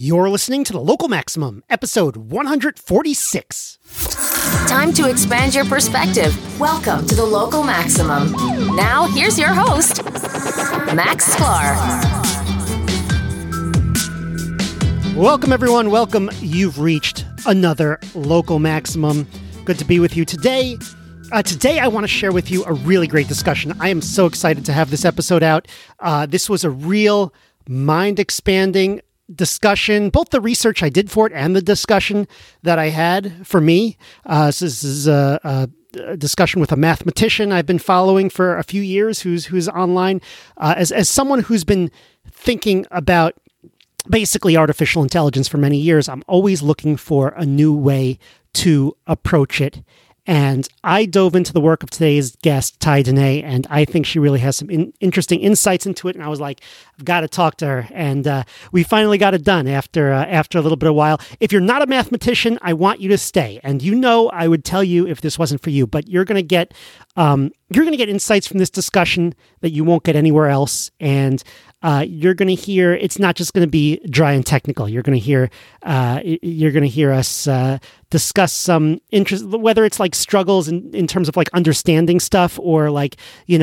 You're listening to The Local Maximum, episode 146. Time to expand your perspective. Welcome to The Local Maximum. Now, here's your host, Max Sklar. Welcome, everyone. Welcome. You've reached another Local Maximum. Good to be with you today. Today, I want to share with you a really great discussion. I am so excited to have this episode out. This was a real mind-expanding discussion, both the research I did for it and the discussion that I had for me. This is a discussion with a mathematician I've been following for a few years who's online. As someone who's been thinking about basically artificial intelligence for many years, I'm always looking for a new way to approach it. And I dove into the work of today's guest, Ty Dene, and I think she really has some interesting insights into it. And I was like, I've got to talk to her. And we finally got it done after a little bit of a while. If you're not a mathematician, I want you to stay. And I would tell you if this wasn't for you, but you're going to get insights from this discussion that you won't get anywhere else. And you're going to hear, it's not just going to be dry and technical. You're going to hear us discuss some interest, whether it's like struggles in terms of like understanding stuff or like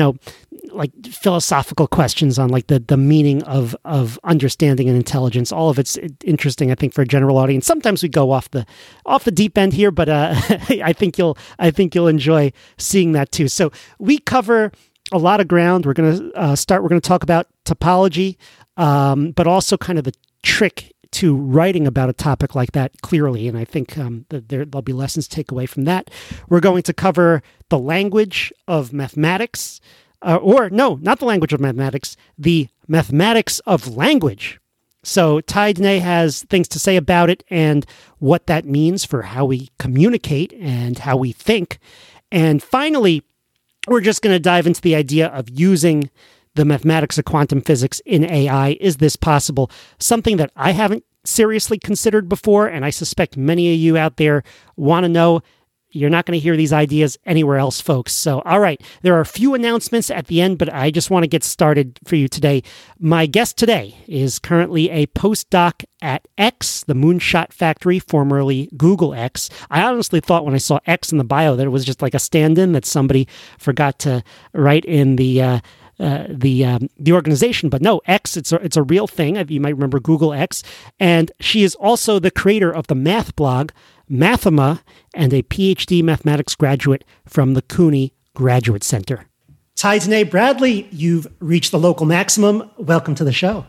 philosophical questions on like the meaning of understanding and intelligence. All of it's interesting, I think, for a general audience. Sometimes we go off the deep end here, but I think you'll enjoy seeing that too. So we cover a lot of ground. We're going to talk about topology, but also kind of the trick to writing about a topic like that clearly. And I think that there'll be lessons to take away from that. We're going to cover the language of mathematics, not the language of mathematics, the mathematics of language. So Ty Dene has things to say about it and what that means for how we communicate and how we think. And finally, we're just going to dive into the idea of using the mathematics of quantum physics in AI. Is this possible? Something that I haven't seriously considered before, and I suspect many of you out there want to know. You're not going to hear these ideas anywhere else, folks. So, all right, there are a few announcements at the end, but I just want to get started for you today. My guest today is currently a postdoc at X, the Moonshot Factory, formerly Google X. I honestly thought when I saw X in the bio that it was just like a stand-in that somebody forgot to write in the organization, but no, X, it's a real thing. You might remember Google X, and she is also the creator of the math blog Mathema and a PhD mathematics graduate from the CUNY Graduate Center. Ty Dene Bradley, you've reached the Local Maximum. Welcome to the show.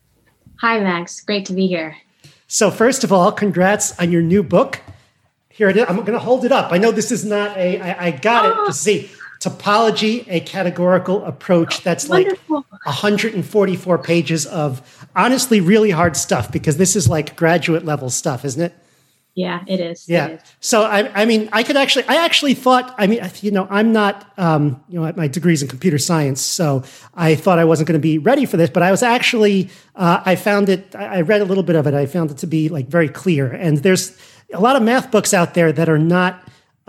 Hi, Max. Great to be here. So first of all, congrats on your new book. Here it is. I'm going to hold it up. I know this is not I got it to see. Topology, a categorical approach. That's wonderful. Like 144 pages of honestly really hard stuff, because this is like graduate level stuff, isn't it? Yeah, it is. Yeah. It is. So I actually thought, I'm not, my degree's in computer science, so I thought I wasn't going to be ready for this, but I was actually, I read a little bit of it. I found it to be like very clear. And there's a lot of math books out there that are not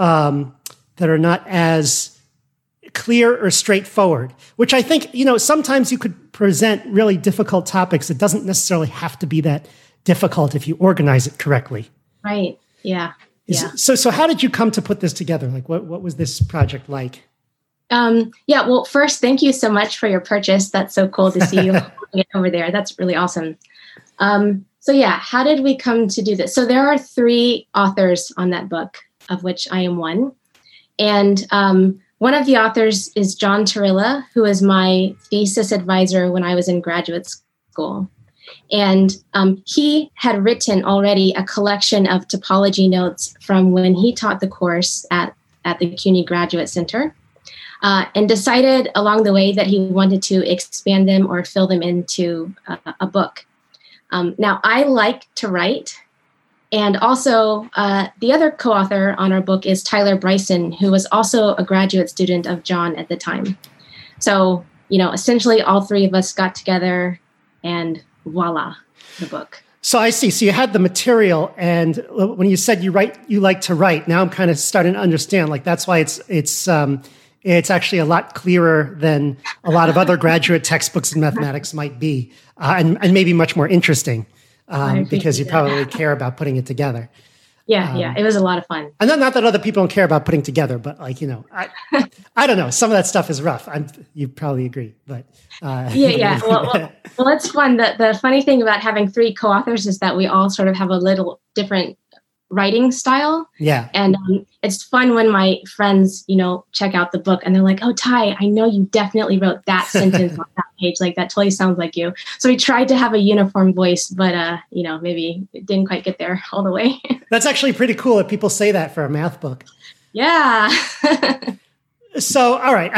as clear or straightforward, which I think, sometimes you could present really difficult topics. It doesn't necessarily have to be that difficult if you organize it correctly. Right. Yeah. Yeah. So how did you come to put this together? Like, what was this project like? Well, first, thank you so much for your purchase. That's so cool to see you holding it over there. That's really awesome. How did we come to do this? So there are 3 authors on that book, of which I am one. And one of the authors is John Torilla, who is my thesis advisor when I was in graduate school. And he had written already a collection of topology notes from when he taught the course at the CUNY Graduate Center, and decided along the way that he wanted to expand them or fill them into a book. Now, I like to write. And also, the other co-author on our book is Tyler Bryson, who was also a graduate student of John at the time. So, essentially all 3 of us got together and voila, the book. So I see. So you had the material, and when you said you like to write, now I'm kind of starting to understand. Like that's why it's actually a lot clearer than a lot of other graduate textbooks in mathematics might be, and maybe much more interesting. because you probably care about putting it together. Yeah, it was a lot of fun. And not that other people don't care about putting together, but like, I don't know. Some of that stuff is rough. You probably agree, but yeah. Well, it's fun. The funny thing about having 3 co-authors is that we all sort of have a little different writing style. Yeah. And it's fun when my friends, check out the book and they're like, "Oh, Ty, I know you definitely wrote that sentence on that page. Like that totally sounds like you." So we tried to have a uniform voice, but maybe it didn't quite get there all the way. That's actually pretty cool if people say that for a math book. Yeah. So, all right.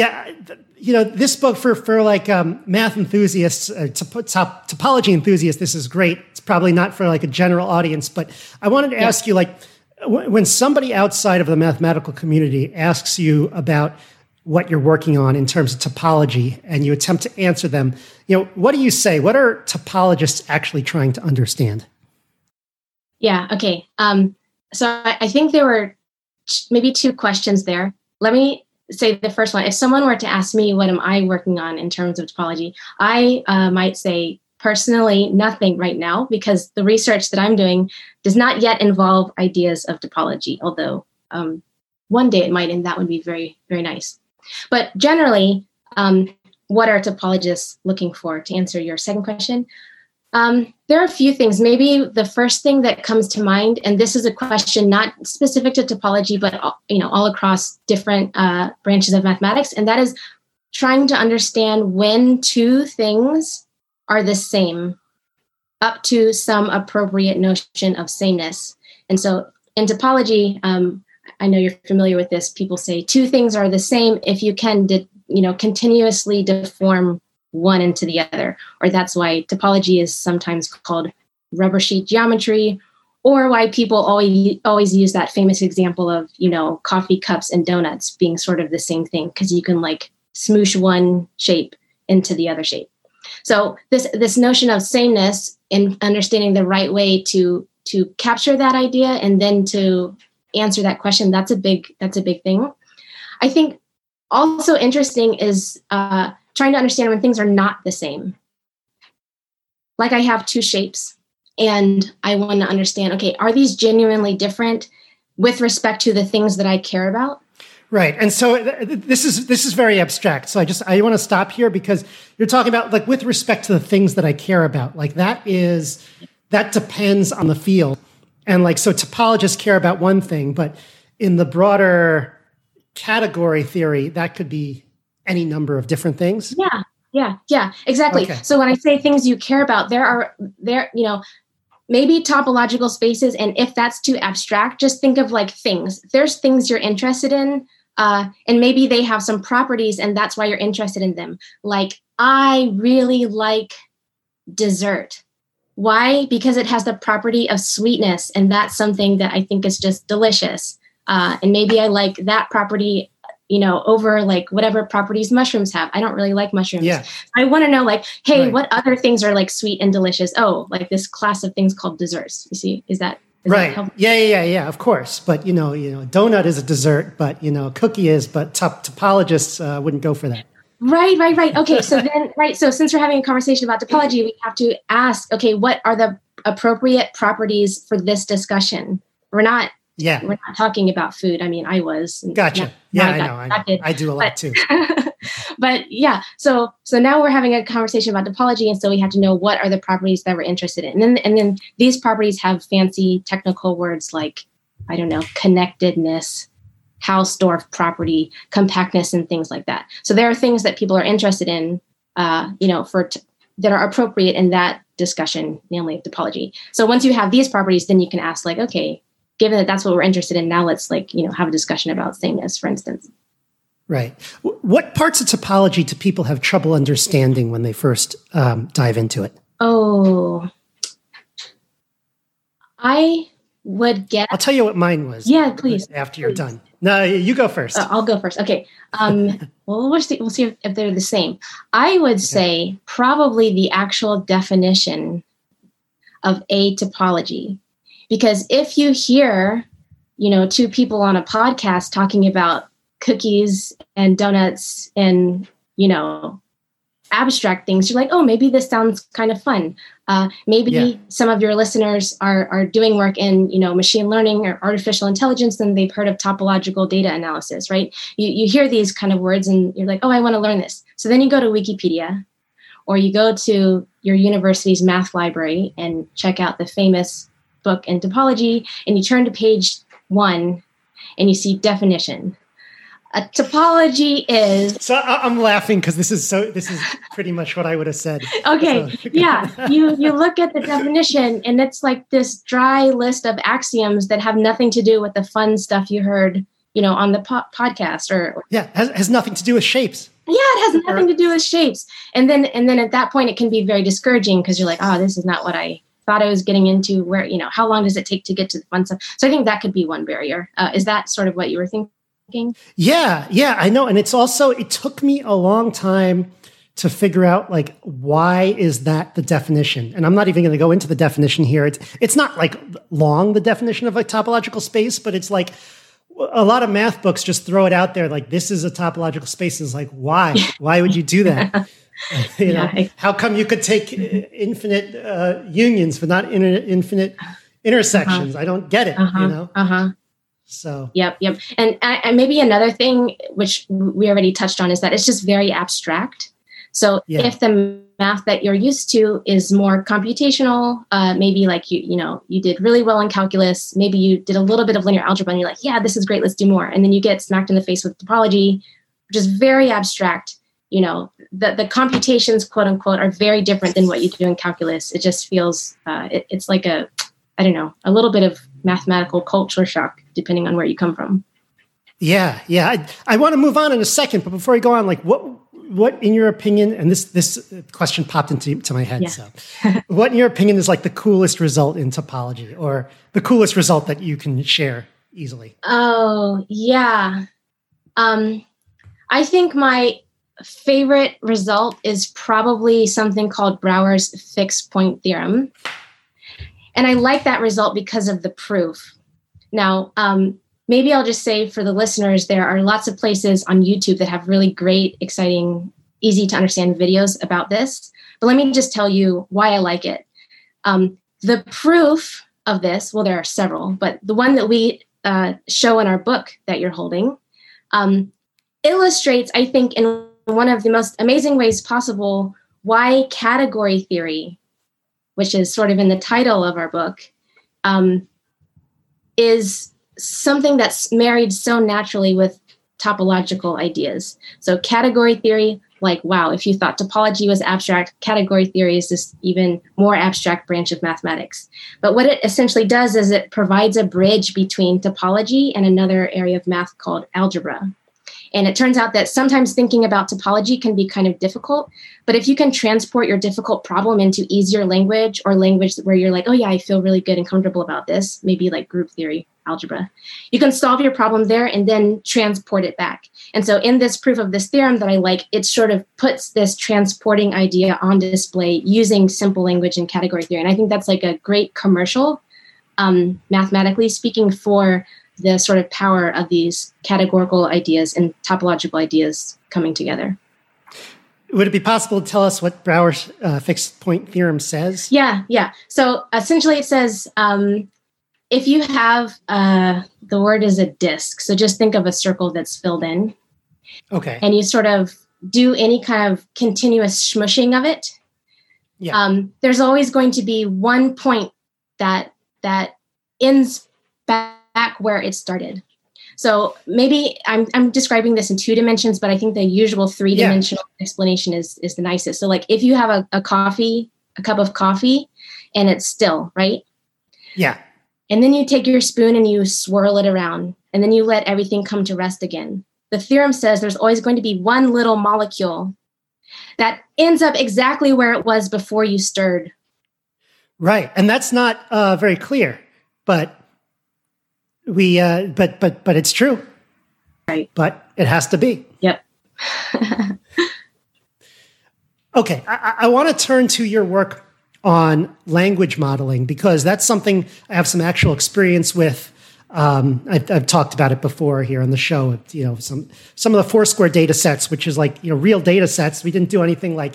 This book for like math enthusiasts, topology enthusiasts, this is great. It's probably not for like a general audience, but I wanted to ask you, like, when somebody outside of the mathematical community asks you about what you're working on in terms of topology and you attempt to answer them, what do you say? What are topologists actually trying to understand? Yeah. Okay. So I think there were maybe 2 questions there. Let me say the first one. If someone were to ask me, what am I working on in terms of topology, I might say personally nothing right now, because the research that I'm doing does not yet involve ideas of topology, although one day it might, and that would be very, very nice. But generally, what are topologists looking for? To answer your second question, there are a few things. Maybe the first thing that comes to mind, and this is a question not specific to topology, but all across different branches of mathematics, and that is trying to understand when 2 things are the same up to some appropriate notion of sameness. And so in topology, I know you're familiar with this. People say 2 things are the same if you can, continuously deform one into the other, or that's why topology is sometimes called rubber sheet geometry, or why people always use that famous example of, coffee cups and donuts being sort of the same thing, because you can like smoosh one shape into the other shape. So this notion of sameness and understanding the right way to capture that idea and then to answer that question, that's a big thing. I think also interesting is trying to understand when things are not the same. Like I have 2 shapes and I want to understand, okay, are these genuinely different with respect to the things that I care about? Right. And so this is very abstract. So I want to stop here because you're talking about like with respect to the things that I care about, like that depends on the field. And like, so topologists care about one thing, but in the broader category theory, that could be any number of different things. Yeah, exactly. Okay. So when I say things you care about, there maybe topological spaces. And if that's too abstract, just think of like things. There's things you're interested in, and maybe they have some properties and that's why you're interested in them. Like, I really like dessert. Why? Because it has the property of sweetness, and that's something that I think is just delicious. And maybe I like that property, over like whatever properties mushrooms have. I don't really like mushrooms. Yeah. I want to know like, hey, right, what other things are like sweet and delicious? Oh, like this class of things called desserts. You see, is that right? Yeah, of course. But a donut is a dessert, but cookie is, but topologists wouldn't go for that. Right. Okay. So then, so since we're having a conversation about topology, we have to ask, okay, what are the appropriate properties for this discussion? We're not talking about food. I mean, I was. Gotcha. I know. I do a lot too. But yeah, so now we're having a conversation about topology, and so we have to know what are the properties that we're interested in. And then these properties have fancy technical words like, I don't know, connectedness, Hausdorff property, compactness, and things like that. So there are things that people are interested in, that are appropriate in that discussion, namely topology. So once you have these properties, then you can ask like, okay, given that that's what we're interested in, now let's have a discussion about sameness, for instance. Right. What parts of topology do people have trouble understanding when they first dive into it? Oh, I would guess. I'll tell you what mine was. Yeah, please. After you're done. No, you go first. I'll go first. Okay. Well, we'll see if they're the same. I would say probably the actual definition of a topology. Because if you hear, 2 people on a podcast talking about cookies and donuts and, abstract things, you're like, oh, maybe this sounds kind of fun. Maybe some of your listeners are doing work in, machine learning or artificial intelligence, and they've heard of topological data analysis, right? You hear these kind of words and you're like, oh, I want to learn this. So then you go to Wikipedia, or you go to your university's math library and check out the famous book in topology, and you turn to page 1 and you see definition. A topology is... So I'm laughing because this is pretty much what I would have said. Okay, so. Yeah. You look at the definition and it's like this dry list of axioms that have nothing to do with the fun stuff you heard, on the podcast or... Yeah, has nothing to do with shapes. Yeah, it has nothing to do with shapes. And then at that point, it can be very discouraging because you're like, oh, this is not what I thought I was getting into. Where, how long does it take to get to the fun stuff? So I think that could be one barrier. Is that sort of what you were thinking? Yeah, I know. And it took me a long time to figure out why is that the definition? And I'm not even going to go into the definition here. It's not long, the definition of topological space, but it's a lot of math books just throw it out there. This is a topological space. It's why? Why would you do that? How come you could take infinite unions, but not infinite intersections? I don't get it, So yep. And maybe another thing, which we already touched on, is that it's just very abstract. So if the math that you're used to is more computational, maybe you did really well in calculus, maybe you did a little bit of linear algebra and you're like, yeah, this is great, let's do more. And then you get smacked in the face with topology, which is very abstract. The computations, quote unquote, are very different than what you do in calculus. It just feels, it's like a little bit of mathematical culture shock, depending on where you come from. Yeah. I want to move on in a second, but before I go on, what in your opinion, and this question popped into my head. Yeah. So what in your opinion is the coolest result in topology, or the coolest result that you can share easily? Oh, yeah. I think my favorite result is probably something called Brouwer's fixed point theorem. And I like that result because of the proof. Now, maybe I'll just say for the listeners, there are lots of places on YouTube that have really great, exciting, easy to understand videos about this. But let me just tell you why I like it. The proof of this, well, there are several, but the one that we show in our book that you're holding illustrates, I think, in one of the most amazing ways possible, why category theory, which is sort of in the title of our book, is something that's married so naturally with topological ideas. So category theory, wow, if you thought topology was abstract, category theory is this even more abstract branch of mathematics. But what it essentially does is it provides a bridge between topology and another area of math called algebra. And it turns out that sometimes thinking about topology can be kind of difficult, but if you can transport your difficult problem into easier language, or language where you're like, oh yeah, I feel really good and comfortable about this, maybe like group theory, algebra, you can solve your problem there and then transport it back. And so in this proof of this theorem that I like, it sort of puts this transporting idea on display using simple language and category theory. And I think that's a great commercial, mathematically speaking, for the sort of power of these categorical ideas and topological ideas coming together. Would it be possible to tell us what Brouwer's fixed point theorem says? Yeah. So essentially it says, if you have, the word is a disk, so just think of a circle that's filled in. Okay. And you sort of do any kind of continuous smushing of it. Yeah. There's always going to be one point that ends back where it started. So maybe I'm describing this in 2 dimensions, but I think the usual 3-dimensional explanation is the nicest. So if you have a cup of coffee and it's still, right? Yeah. And then you take your spoon and you swirl it around and then you let everything come to rest again. The theorem says there's always going to be one little molecule that ends up exactly where it was before you stirred. Right. And that's not very clear, but but it's true. Right. But it has to be. Yep. Okay. I want to turn to your work on language modeling, because that's something I have some actual experience with. I've talked about it before here on the show. Some of the Foursquare data sets, which is like real data sets. We didn't do anything like.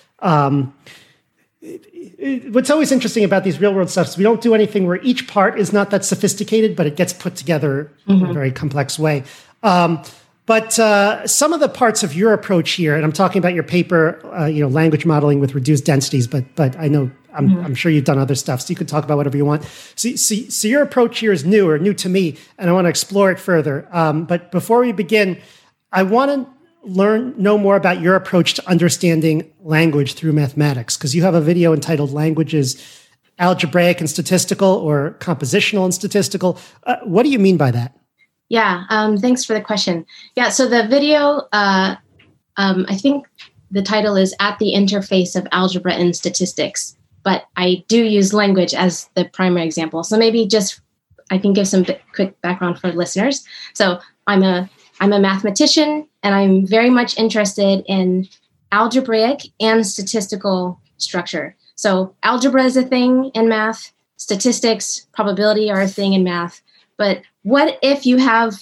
What's always interesting about these real world stuff is we don't do anything where each part is not that sophisticated, but it gets put together in a very complex way. But some of the parts of your approach here, and I'm talking about your paper, language modeling with reduced densities, but I know I'm sure you've done other stuff, so you can talk about whatever you want. So your approach here is new to me, and I want to explore it further. But before we begin, I want to know more about your approach to understanding language through mathematics, because you have a video entitled Languages Algebraic and Statistical, or Compositional and Statistical. What do you mean by that? Yeah, thanks for the question. Yeah, so the video, I think the title is At the Interface of Algebra and Statistics, but I do use language as the primary example. So maybe I can give some quick background for listeners. So I'm a mathematician, and I'm very much interested in algebraic and statistical structure. So algebra is a thing in math, statistics, probability are a thing in math. But what if you have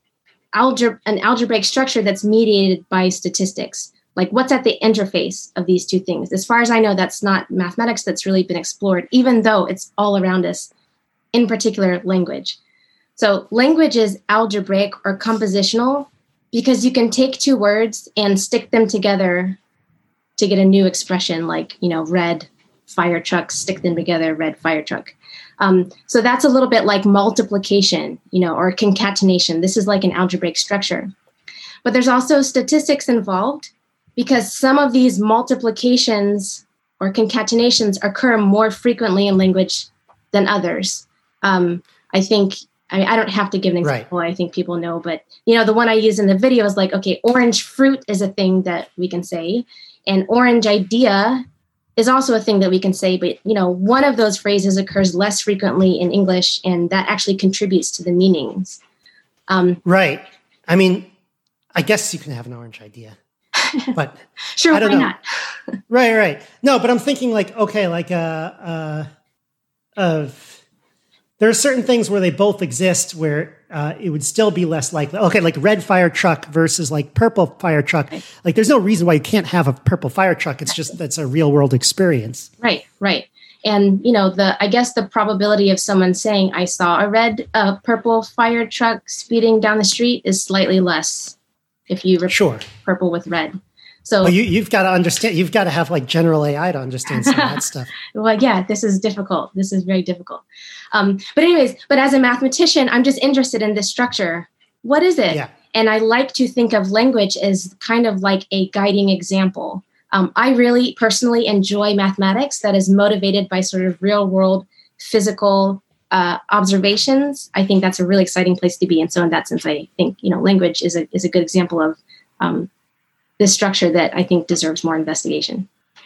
an algebraic structure that's mediated by statistics? Like, what's at the interface of these two things? As far as I know, that's not mathematics that's really been explored, even though it's all around us, in particular language. So language is algebraic or compositional because you can take two words and stick them together to get a new expression, like, red fire truck, stick them together, red fire truck. So that's a little bit like multiplication, or concatenation. This is like an algebraic structure. But there's also statistics involved because some of these multiplications or concatenations occur more frequently in language than others. I don't have to give an example. Right. I think people know, but the one I use in the video is like, okay, orange fruit is a thing that we can say, and orange idea is also a thing that we can say, but one of those phrases occurs less frequently in English, and that actually contributes to the meanings. Right. I mean, I guess you can have an orange idea, but sure, I don't why know. Not? Right. No, but I'm thinking like, okay, there are certain things where they both exist where it would still be less likely. Okay, like red fire truck versus like purple fire truck. Right. Like there's no reason why you can't have a purple fire truck. It's just that's a real world experience. Right. And I guess the probability of someone saying I saw a purple fire truck speeding down the street is slightly less if you replace purple with red. So you've got to understand. You've got to have like general AI to understand some of that stuff. Well, yeah, this is difficult. This is very difficult. But as a mathematician, I'm just interested in this structure. What is it? Yeah. And I like to think of language as kind of like a guiding example. I really personally enjoy mathematics that is motivated by sort of real world physical observations. I think that's a really exciting place to be. And so in that sense, I think, language is a good example of this structure that I think deserves more investigation.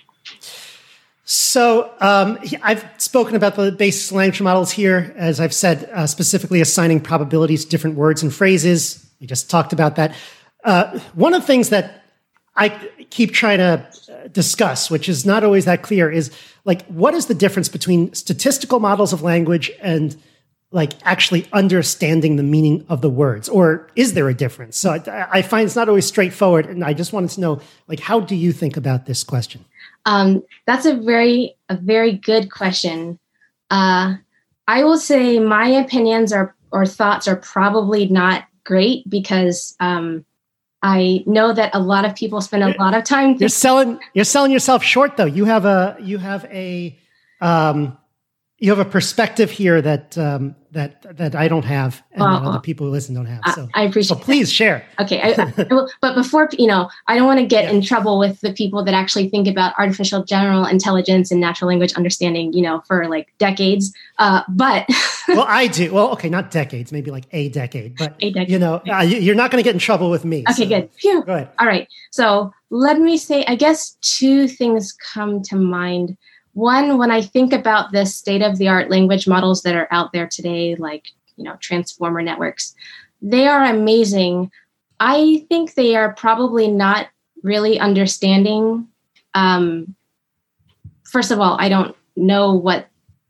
So I've spoken about the basic language models here, as I've said, specifically assigning probabilities to different words and phrases. We just talked about that. One of the things that I keep trying to discuss, which is not always that clear, is like, what is the difference between statistical models of language and like actually understanding the meaning of the words, or is there a difference? So I find it's not always straightforward, and I just wanted to know, like, how do you think about this question? That's a very good question. I will say my opinions or thoughts are probably not great because I know that a lot of people spend a lot of time. You're selling yourself short, though. You have a perspective here that I don't have, and that other people who listen don't have. So I appreciate. So please share. Okay, but before I don't want to get in trouble with the people that actually think about artificial general intelligence and natural language understanding, for like decades. But well, I do. Well, okay, not decades, maybe like a decade. But a decade. You're not going to get in trouble with me. Okay, so. Good. Phew. Go ahead. All right. So let me say, I guess two things come to mind. One, when I think about the state-of-the-art language models that are out there today, like, transformer networks, they are amazing. I think they are probably not really understanding. First of all, I don't know what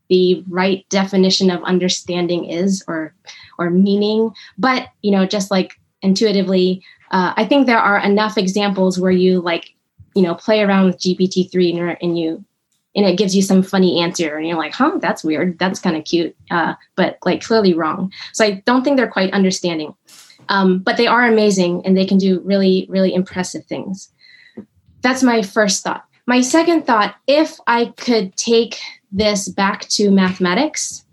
the right definition of understanding is or meaning. But, just like intuitively, I think there are enough examples where you play around with GPT-3 and it gives you some funny answer and you're like, that's weird. That's kind of cute. But like clearly wrong. So I don't think they're quite understanding. But they are amazing and they can do really, really impressive things. That's my first thought. My second thought, if I could take this back to mathematics,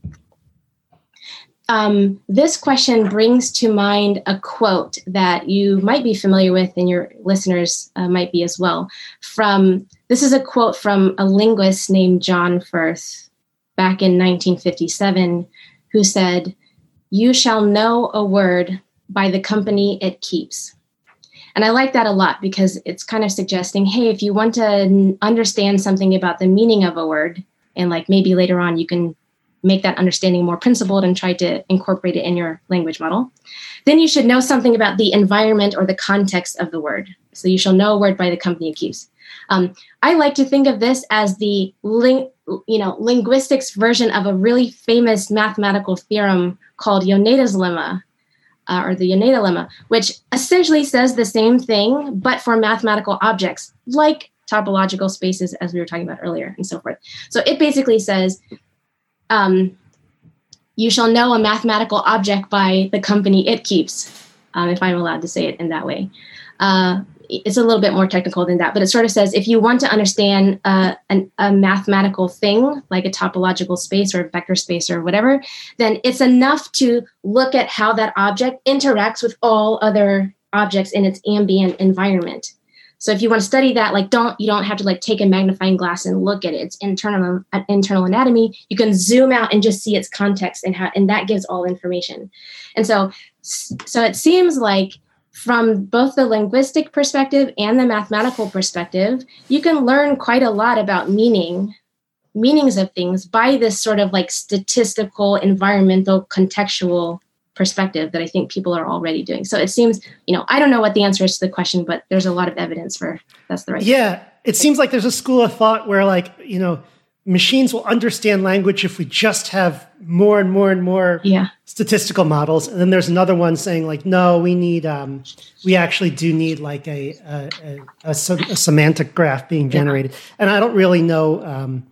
this question brings to mind a quote that you might be familiar with and your listeners might be as well. This is a quote from a linguist named John Firth back in 1957, who said, "You shall know a word by the company it keeps." And I like that a lot because it's kind of suggesting, hey, if you want to understand something about the meaning of a word, and like maybe later on you can make that understanding more principled and try to incorporate it in your language model, then you should know something about the environment or the context of the word. So you shall know a word by the company it keeps. I like to think of this as the linguistics version of a really famous mathematical theorem called Yoneda's lemma, or the Yoneda lemma, which essentially says the same thing, but for mathematical objects, like topological spaces, as we were talking about earlier, and so forth. So it basically says, you shall know a mathematical object by the company it keeps, if I'm allowed to say it in that way. It's a little bit more technical than that, but it sort of says, if you want to understand a mathematical thing, like a topological space or a vector space or whatever, then it's enough to look at how that object interacts with all other objects in its ambient environment. So if you want to study that, you don't have to take a magnifying glass and look at its internal anatomy. You can zoom out and just see its context and that gives all information. And so it seems like from both the linguistic perspective and the mathematical perspective, you can learn quite a lot about meanings of things by this sort of statistical, environmental, contextual perspective that I think people are already doing. So it seems, I don't know what the answer is to the question, but there's a lot of evidence for that's the right. Yeah. It seems like there's a school of thought where machines will understand language if we just have more and more and more statistical models. And then there's another one saying no, we actually do need a semantic graph being generated. And I don't really know.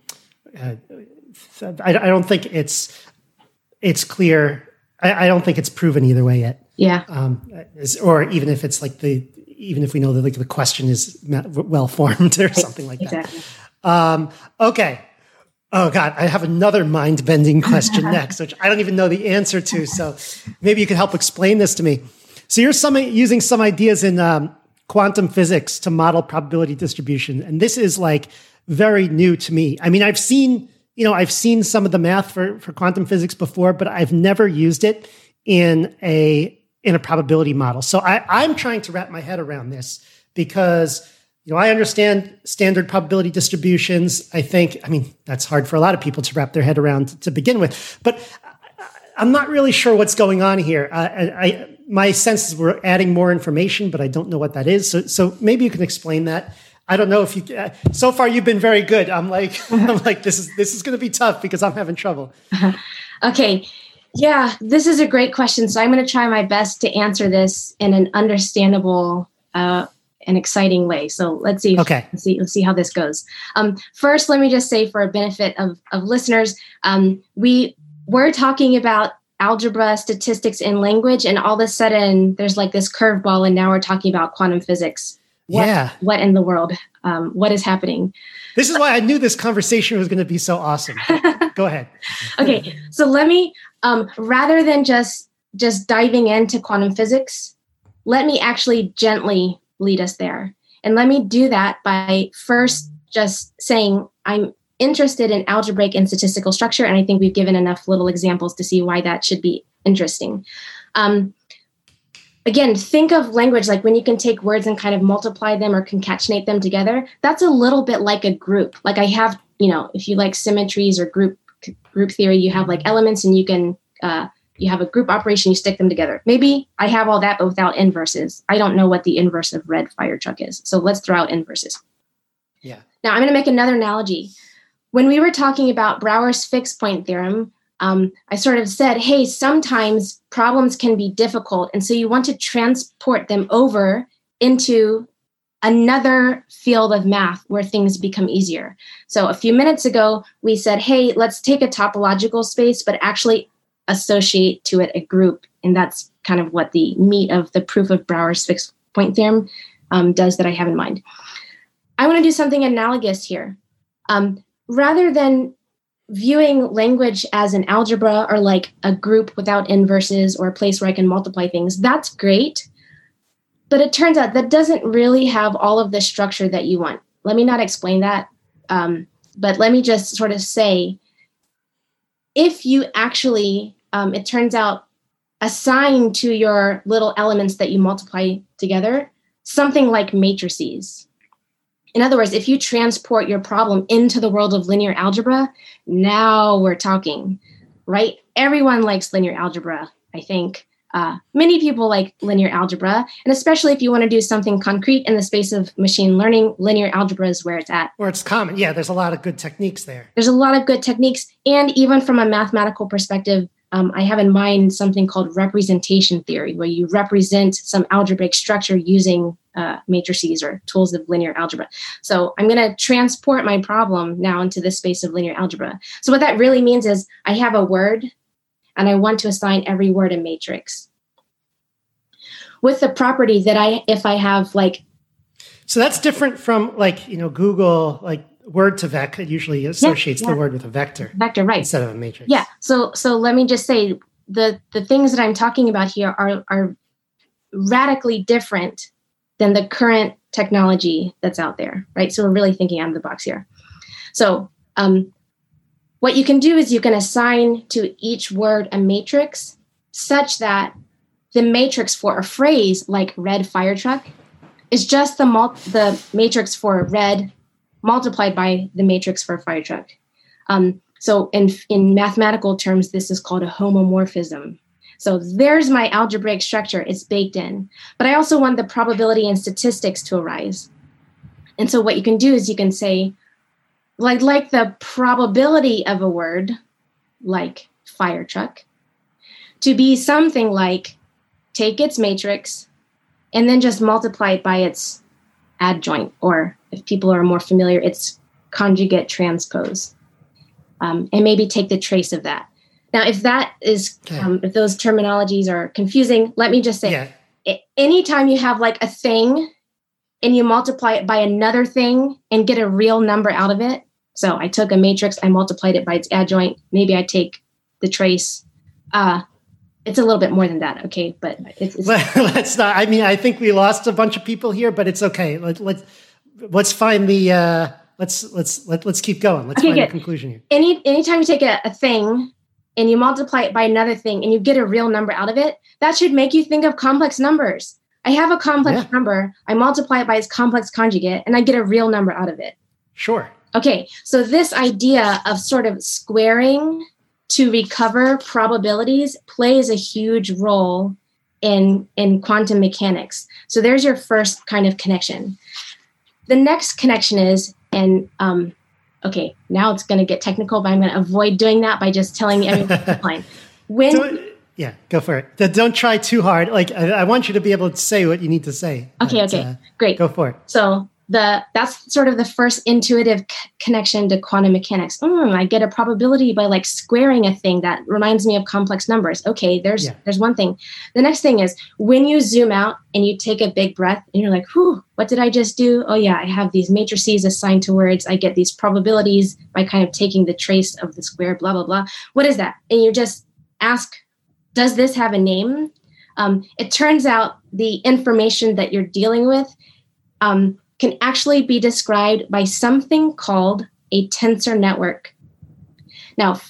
I don't think it's clear. I don't think it's proven either way yet. Yeah. Or even if it's even if we know that the question is well formed or something like that. Exactly. Okay. Oh God, I have another mind-bending question next, which I don't even know the answer to. So maybe you could help explain this to me. So you're using some ideas in quantum physics to model probability distribution, and this is very new to me. I mean, I've seen some of the math for quantum physics before, but I've never used it in a probability model. So I'm trying to wrap my head around this because I understand standard probability distributions. That's hard for a lot of people to wrap their head around to begin with, but I'm not really sure what's going on here. My sense is we're adding more information, but I don't know what that is. So maybe you can explain that. I don't know if you. So far, you've been very good. I'm like, this is going to be tough because I'm having trouble. Okay, yeah, this is a great question. So I'm going to try my best to answer this in an understandable and exciting way. So let's see. Okay. Let's see how this goes. First, let me just say, for a benefit of listeners, we're talking about algebra, statistics, and language, and all of a sudden there's this curveball, and now we're talking about quantum physics. What in the world? What is happening? This is why I knew this conversation was going to be so awesome. Go ahead. Okay, so let me, rather than just diving into quantum physics, let me actually gently lead us there. And let me do that by first just saying I'm interested in algebraic and statistical structure, and I think we've given enough little examples to see why that should be interesting. Again, think of language when you can take words and kind of multiply them or concatenate them together. That's a little bit like a group. I have, if you like symmetries or group theory, you have elements, and you can you have a group operation, you stick them together. Maybe I have all that, but without inverses. I don't know what the inverse of red fire truck is. So let's throw out inverses. Yeah. Now I'm going to make another analogy. when we were talking about Brouwer's fixed point theorem, I sort of said, hey, sometimes problems can be difficult. And so you want to transport them over into another field of math where things become easier. So a few minutes ago, we said, hey, let's take a topological space, but actually associate to it a group. And that's kind of what the meat of the proof of Brouwer's fixed point theorem does that I have in mind. I want to do something analogous here. Rather than viewing language as an algebra or like a group without inverses or a place where I can multiply things, that's great. But it turns out that doesn't really have all of the structure that you want. Let me not explain that. But let me just sort of say, if you actually, it turns out, assign to your little elements that you multiply together something like matrices. In other words, if you transport your problem into the world of linear algebra, now we're talking, right? Everyone likes linear algebra, I think. Many people like linear algebra, and especially if you want to do something concrete in the space of machine learning, linear algebra is where it's at. Where it's common. Yeah, there's a lot of good techniques there. There's a lot of good techniques. And even from a mathematical perspective, I have in mind something called representation theory, where you represent some algebraic structure using matrices or tools of linear algebra. So I'm going to transport my problem now into the space of linear algebra. So what that really means is I have a word, and I want to assign every word a matrix with the property that if I have like. So that's different from like, Google, like Word2Vec, it usually associates the word with a vector. Vector, right. Instead of a matrix. Yeah. So let me just say the things that I'm talking about here are radically different than the current technology that's out there, right? So we're really thinking out of the box here. So, what you can do is you can assign to each word a matrix such that the matrix for a phrase like red fire truck is just the matrix for red multiplied by the matrix for fire truck. So in mathematical terms, this is called a homomorphism. So there's my algebraic structure. It's baked in. But I also want the probability and statistics to arise. And so what you can do is you can say, like the probability of a word, like fire truck, to be something like take its matrix and then just multiply it by its adjoint, or if people are more familiar, its conjugate transpose, and maybe take the trace of that. Now, if that is, if those terminologies are confusing, let me just say, anytime you have like a thing and you multiply it by another thing and get a real number out of it. So I took a matrix, I multiplied it by its adjoint. Maybe I take the trace. It's a little bit more than that, okay? But it's let's not. I mean, I think we lost a bunch of people here, but it's okay. Let's find the. Let's keep going. Let's find a conclusion here. Anytime you take a thing and you multiply it by another thing and you get a real number out of it, that should make you think of complex numbers. I have a complex number. I multiply it by its complex conjugate, and I get a real number out of it. Sure. Okay, so this idea of sort of squaring to recover probabilities plays a huge role in quantum mechanics. So there's your first kind of connection. The next connection is, and okay, now it's going to get technical, but I'm going to avoid doing that by just telling everyone fine. Go for it. Don't try too hard. Like I want you to be able to say what you need to say. Okay, great. Go for it. So that's sort of the first intuitive connection to quantum mechanics. I get a probability by like squaring a thing that reminds me of complex numbers. Okay, there's one thing. The next thing is when you zoom out and you take a big breath and you're like, whew, what did I just do? Oh yeah, I have these matrices assigned to words. I get these probabilities by kind of taking the trace of the square, blah, blah, blah. What is that? And you just ask, does this have a name? It turns out the information that you're dealing with can actually be described by something called a tensor network. Now,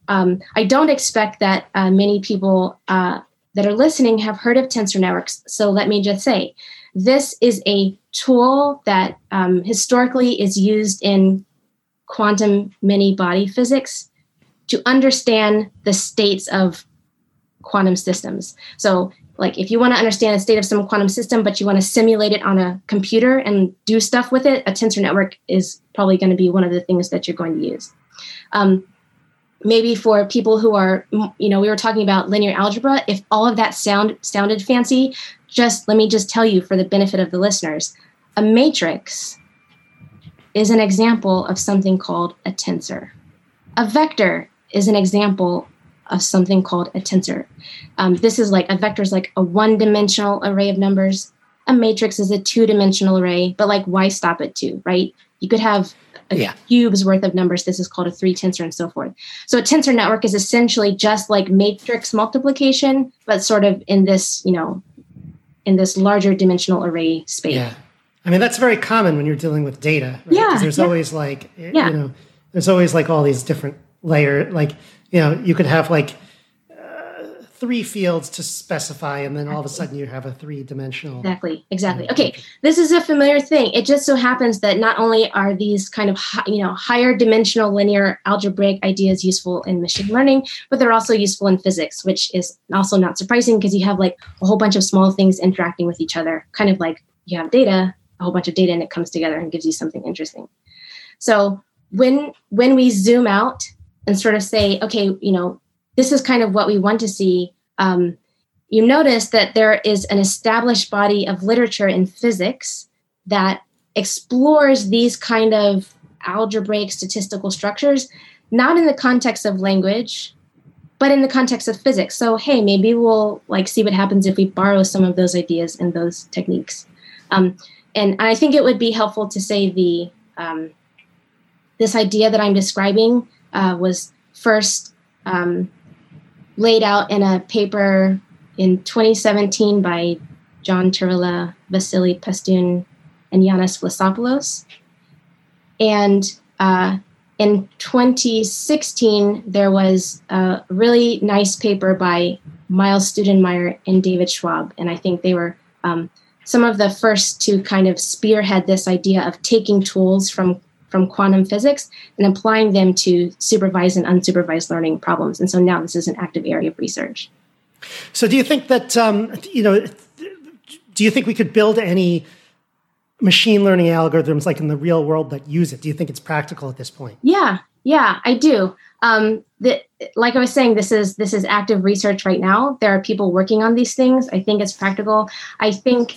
I don't expect that many people that are listening have heard of tensor networks. So let me just say, this is a tool that historically is used in quantum many-body physics to understand the states of quantum systems. So like if you want to understand the state of some quantum system, but you want to simulate it on a computer and do stuff with it, a tensor network is probably going to be one of the things that you're going to use. Maybe for people who are, we were talking about linear algebra, if all of that sounded fancy, let me just tell you for the benefit of the listeners, a matrix is an example of something called a tensor. A vector is an example of something called a tensor. This is like a vector is like a one-dimensional array of numbers. A matrix is a two-dimensional array, but like why stop at two, right? You could have a cube's worth of numbers. This is called a three tensor and so forth. So a tensor network is essentially just like matrix multiplication, but sort of in this, in this larger dimensional array space. Yeah. I mean, that's very common when you're dealing with data. Right? Yeah. There's always like, there's always like all these different layer, like, you could have like 3 fields to specify, and then all of a sudden you have a 3-dimensional. Exactly. Okay, this is a familiar thing. It just so happens that not only are these kind of higher dimensional linear algebraic ideas useful in machine learning, but they're also useful in physics, which is also not surprising because you have like a whole bunch of small things interacting with each other, kind of like you have data, a whole bunch of data, and it comes together and gives you something interesting. So when we zoom out and sort of say, okay, this is kind of what we want to see, you notice that there is an established body of literature in physics that explores these kind of algebraic statistical structures, not in the context of language, but in the context of physics. So, hey, maybe we'll see what happens if we borrow some of those ideas and those techniques. And I think it would be helpful to say this idea that I'm describing was first laid out in a paper in 2017 by John Turilla, Vasily Pastun, and Yanis Vlasopoulos. And in 2016, there was a really nice paper by Miles Studenmeyer and David Schwab. And I think they were some of the first to kind of spearhead this idea of taking tools from quantum physics and applying them to supervised and unsupervised learning problems. And so now this is an active area of research. So do you think that, do you think we could build any machine learning algorithms like in the real world that use it? Do you think it's practical at this point? Yeah, I do. Like I was saying, this is active research right now. There are people working on these things. I think it's practical. I think,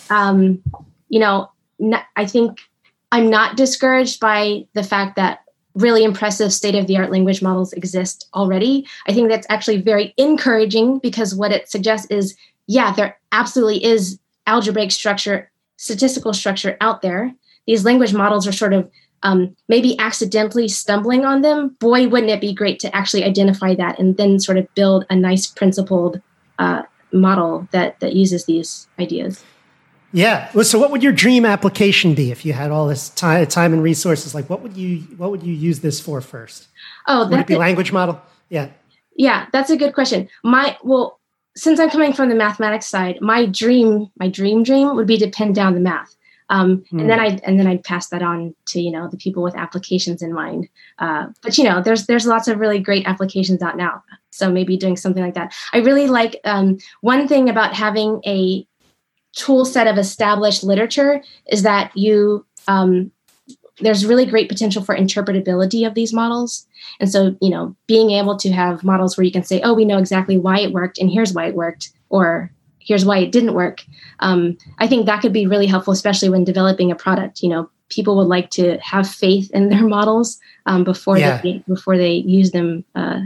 I think I'm not discouraged by the fact that really impressive state-of-the-art language models exist already. I think that's actually very encouraging because what it suggests is, there absolutely is algebraic structure, statistical structure out there. These language models are sort of maybe accidentally stumbling on them. Boy, wouldn't it be great to actually identify that and then sort of build a nice principled model that uses these ideas. Yeah. So what would your dream application be if you had all this time and resources? Like what would you use this for first? Would it be language model? Yeah. Yeah, that's a good question. Since I'm coming from the mathematics side, my dream would be to pin down the math. And then I'd pass that on to, the people with applications in mind. But there's lots of really great applications out now. So maybe doing something like that. I really like one thing about having a tool set of established literature is that there's really great potential for interpretability of these models. And so, being able to have models where you can say, oh, we know exactly why it worked and here's why it worked, or here's why it didn't work. I think that could be really helpful, especially when developing a product. People would like to have faith in their models before they use them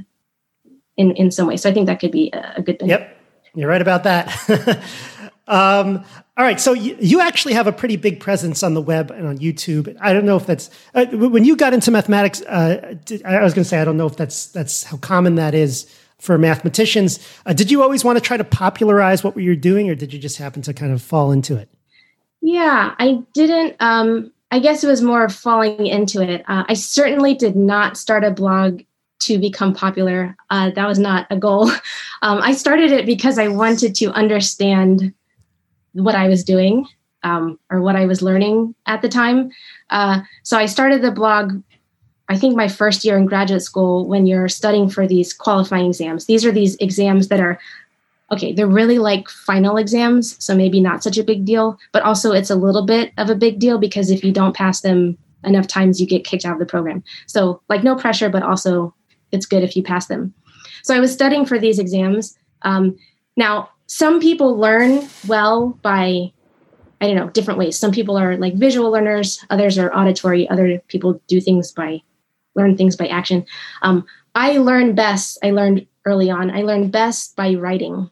in some way. So I think that could be a good thing. Yep, you're right about that. All right. So you actually have a pretty big presence on the web and on YouTube. I don't know if that's when you got into mathematics. I was going to say I don't know if that's how common that is for mathematicians. Did you always want to try to popularize what you're doing, or did you just happen to kind of fall into it? Yeah, I didn't. I guess it was more falling into it. I certainly did not start a blog to become popular. That was not a goal. I started it because I wanted to understand what I was doing or what I was learning at the time. So I started the blog, I think my first year in graduate school, when you're studying for these qualifying exams. These are these exams that are okay, they're really like final exams, so maybe not such a big deal, but also it's a little bit of a big deal because if you don't pass them enough times, you get kicked out of the program. So like no pressure, but also it's good if you pass them. So I was studying for these exams. Now, some people learn well by, I don't know, different ways. Some people are like visual learners, others are auditory, other people learn things by action. I learned early on, I learned best by writing.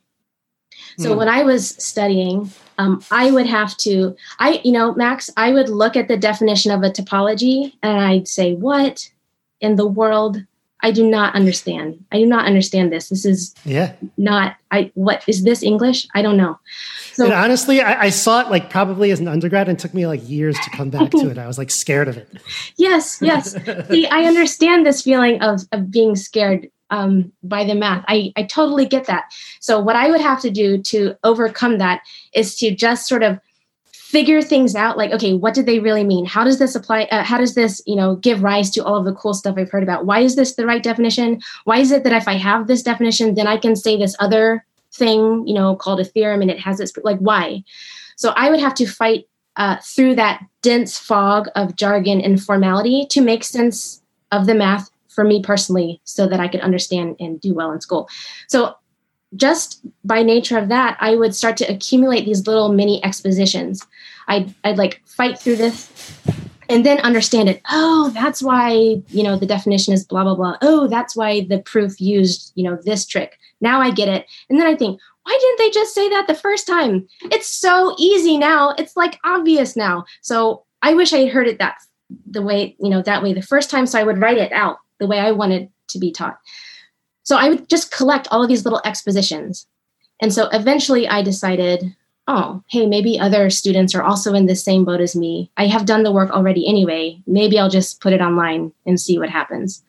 So when I was studying, I would have to, Max, I would look at the definition of a topology and I'd say, what in the world? I do not understand. I do not understand this. This is not, what is this English? I don't know. So and honestly, I saw it like probably as an undergrad and it took me like years to come back to it. I was like scared of it. Yes. See, I understand this feeling of being scared by the math. I totally get that. So what I would have to do to overcome that is to just sort of figure things out. Like, okay, what did they really mean? How does this apply? How does this, give rise to all of the cool stuff I've heard about? Why is this the right definition? Why is it that if I have this definition, then I can say this other thing, called a theorem and it has its, like, why? So I would have to fight through that dense fog of jargon and formality to make sense of the math for me personally, so that I could understand and do well in school. So just by nature of that, I would start to accumulate these little mini expositions. I'd like fight through this and then understand it. Oh, that's why, the definition is blah, blah, blah. Oh, that's why the proof used, this trick. Now I get it. And then I think, why didn't they just say that the first time? It's so easy now. It's like obvious now. So I wish I had heard it that way the first time. So I would write it out the way I wanted to be taught. So I would just collect all of these little expositions. And so eventually I decided, oh, hey, maybe other students are also in the same boat as me. I have done the work already anyway. Maybe I'll just put it online and see what happens.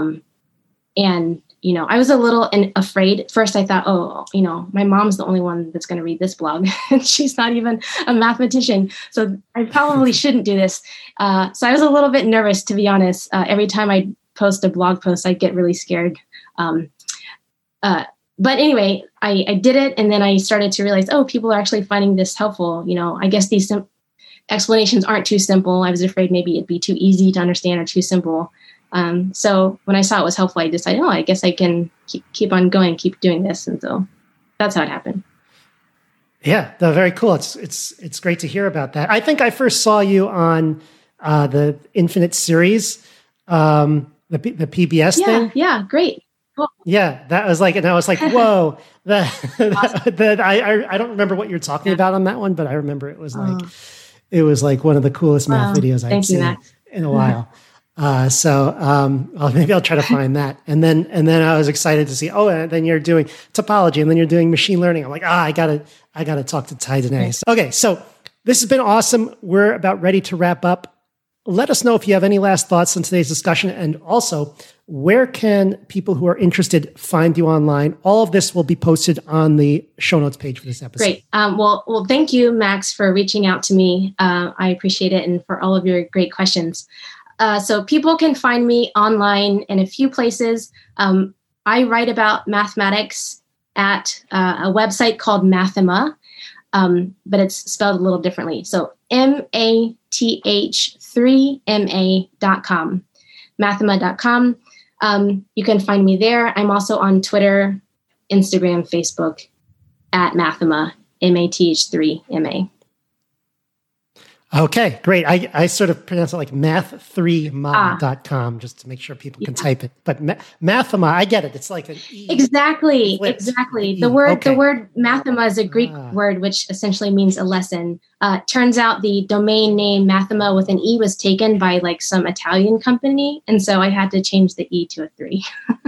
I was a little afraid. First, I thought, my mom's the only one that's going to read this blog. And she's not even a mathematician. So I probably shouldn't do this. So I was a little bit nervous, to be honest. Every time I post a blog post, I'd get really scared. But anyway, I did it. And then I started to realize, people are actually finding this helpful. I guess these explanations aren't too simple. I was afraid maybe it'd be too easy to understand or too simple. So when I saw it was helpful, I decided, I guess I can keep on going, keep doing this. And so that's how it happened. Yeah, very cool. It's great to hear about that. I think I first saw you on the Infinite series, the PBS thing. Yeah, great. Cool. Yeah, that was like, and I was like, whoa. I don't remember what you're talking about on that one, but I remember it was like one of the coolest math videos I've seen in a while. Maybe I'll try to find that. And then I was excited to see, and then you're doing topology and then you're doing machine learning. I'm like, I gotta talk to Ty Dene. Okay. So this has been awesome. We're about ready to wrap up. Let us know if you have any last thoughts on today's discussion. And also, where can people who are interested find you online? All of this will be posted on the show notes page for this episode. Great. Well, thank you, Max, for reaching out to me. I appreciate it. And for all of your great questions. So people can find me online in a few places. I write about mathematics at a website called Mathema, but it's spelled a little differently. So math3ma.com, mathema.com. You can find me there. I'm also on Twitter, Instagram, Facebook at Mathema, MATH3MA. Okay, great. I sort of pronounce it like math3ma.com just to make sure people can type it. But Mathema, I get it. It's like an E. Exactly. The word Mathema is a Greek word, which essentially means a lesson. Turns out the domain name Mathema with an E was taken by like some Italian company. And so I had to change the E to a 3.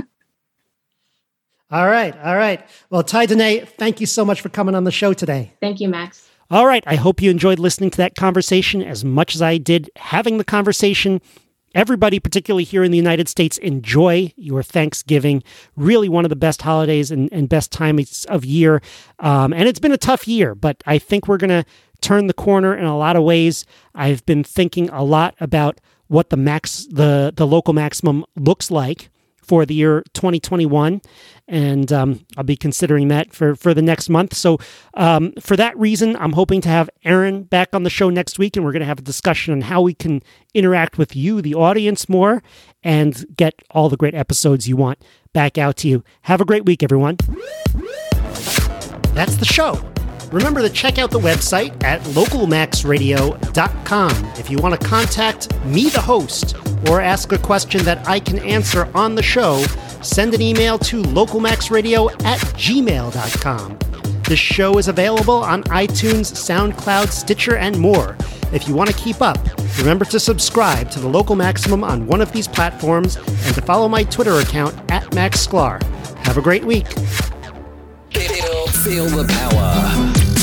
All right. Well, Ty Dene, thank you so much for coming on the show today. Thank you, Max. All right. I hope you enjoyed listening to that conversation as much as I did having the conversation. Everybody, particularly here in the United States, enjoy your Thanksgiving. Really one of the best holidays and best times of year. And it's been a tough year, but I think we're going to turn the corner in a lot of ways. I've been thinking a lot about what the local maximum looks like for the year 2021. And I'll be considering that for the next month. So for that reason, I'm hoping to have Aaron back on the show next week, and we're going to have a discussion on how we can interact with you, the audience, more, and get all the great episodes you want back out to you. Have a great week, everyone. That's the show. Remember to check out the website at localmaxradio.com if you want to contact me, the host, or ask a question that I can answer on the show. Send an email to localmaxradio@gmail.com. This show is available on iTunes, SoundCloud, Stitcher, and more. If you want to keep up, remember to subscribe to the Local Maximum on one of these platforms and to follow my Twitter account @MaxSklar. Have a great week. Feel the power.